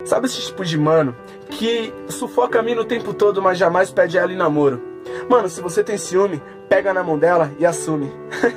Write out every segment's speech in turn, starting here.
Sabe esse tipo de mano que sufoca a mina o tempo todo, mas jamais pede ela em namoro? Mano, se você tem ciúme, pega na mão dela e assume.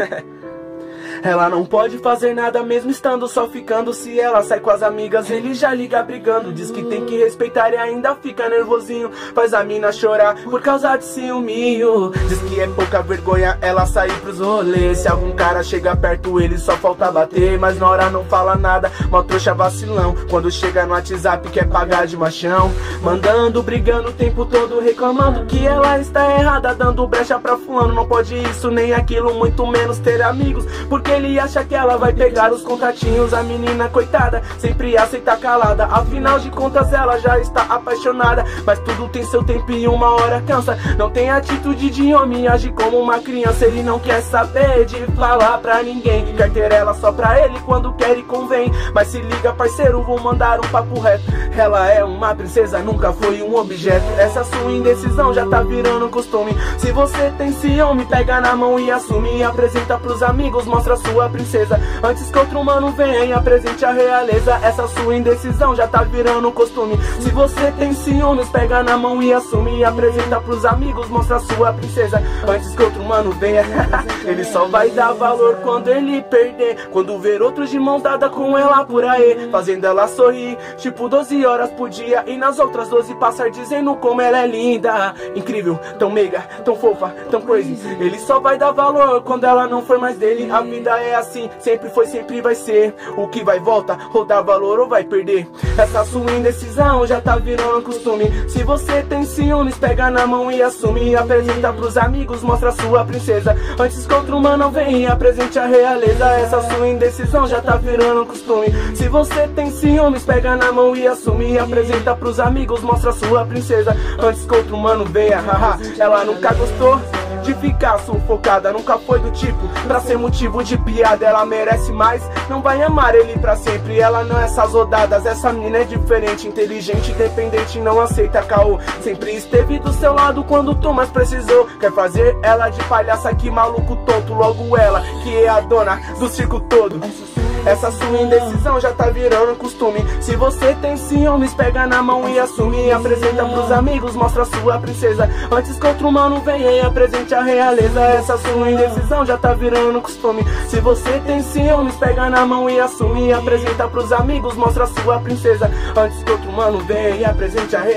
Ela não pode fazer nada mesmo estando só ficando. Se ela sai com as amigas, ele já liga brigando. Diz que tem que respeitar e ainda fica nervosinho. Faz a mina chorar por causa de ciúminho. Diz que é pouca vergonha ela sair pros rolês. Se algum cara chega perto, ele só falta bater. Mas na hora não fala nada, mó trouxa vacilão. Quando chega no WhatsApp quer pagar de machão. Mandando, brigando o tempo todo, reclamando que ela está errada, dando brecha pra fulano. Não pode isso nem aquilo, muito menos ter amigos, porque ele acha que ela vai pegar os contatinhos. A menina, coitada, sempre aceita calada. Afinal de contas ela já está apaixonada. Mas tudo tem seu tempo e uma hora cansa. Não tem atitude de homem, age como uma criança. Ele não quer saber de falar pra ninguém, que quer ter ela só pra ele quando quer e convém. Mas se liga parceiro, vou mandar um papo reto. Ela é uma princesa, nunca foi um objeto. Essa sua indecisão já tá virando costume. Se você tem ciúme, pega na mão e assume. Apresenta pros amigos, mostra sua princesa. Antes que outro mano venha e apresente a realeza. Essa sua indecisão já tá virando costume. Se você tem ciúmes, pega na mão e assume. Apresenta pros amigos, mostra sua princesa. Antes que outro mano venha. Ele só vai dar valor quando ele perder. Quando ver outros de mão dada com ela por aí, fazendo ela sorrir, tipo 12 horas por dia. E nas outras 12 passar dizendo como ela é linda, incrível, tão meiga, tão fofa, tão crazy. Ele só vai dar valor quando ela não for mais dele. A vida é assim, sempre foi, sempre vai ser. O que vai volta, ou dá valor ou vai perder. Essa sua indecisão já tá virando costume. Se você tem ciúmes, pega na mão e assume. Apresenta pros amigos, mostra sua princesa. Antes que outro mano venha e apresente a realeza. Essa sua indecisão já tá virando costume. Se você tem ciúmes, pega na mão e assume. Apresenta pros amigos, mostra sua princesa. Antes que outro mano venha, haha. Ela nunca gostou de ficar sufocada, nunca foi do tipo pra ser motivo de piada. Ela merece mais, não vai amar ele pra sempre. Ela não é essas rodadas, essa mina é diferente, inteligente, independente, não aceita caô. Sempre esteve do seu lado quando tu mais precisou. Quer fazer ela de palhaça, que maluco tonto. Logo ela, que é a dona do circo todo. Essa sua indecisão já tá virando costume. Se você tem ciúmes, pega na mão e assume. Apresenta pros amigos, mostra sua princesa. Antes que outro mano venha e apresente a realeza. Essa sua indecisão já tá virando costume. Se você tem ciúmes, pega na mão e assume. Apresenta pros amigos, mostra sua princesa. Antes que outro mano venha e apresente a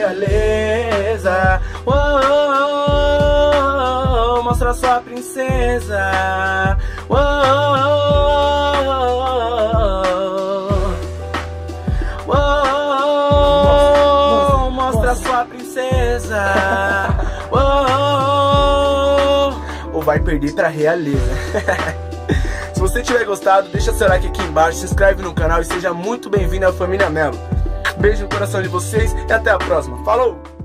realeza. Mostra sua princesa. Mostra sua princesa. Ou vai perder pra realeza. Se você tiver gostado, deixa seu like aqui embaixo, se inscreve no canal e seja muito bem-vindo à família Melo. Beijo no coração de vocês e até a próxima. Falou!